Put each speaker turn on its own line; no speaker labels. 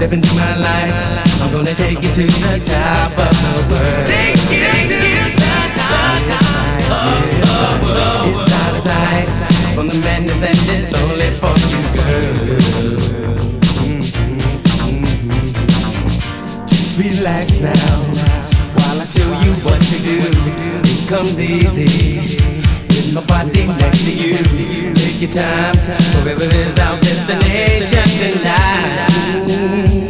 Step into my life, I'm gonna take you to the top of the world. Take you to the top of the world. It's out of sight, from the madness and it's only for you, girl. Just relax now, while I show you what to do. It comes easy, with my body next to you. Take your time, forever is our destination tonight.